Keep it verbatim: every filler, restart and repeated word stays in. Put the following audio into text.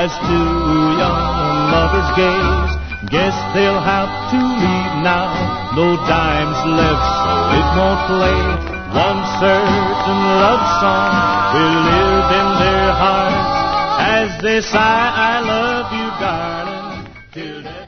as two young lovers gaze. Guess they'll have to leave now, no dimes left so it won't play. One certain love song will live in their hearts as they sigh, I love you, darling, till death.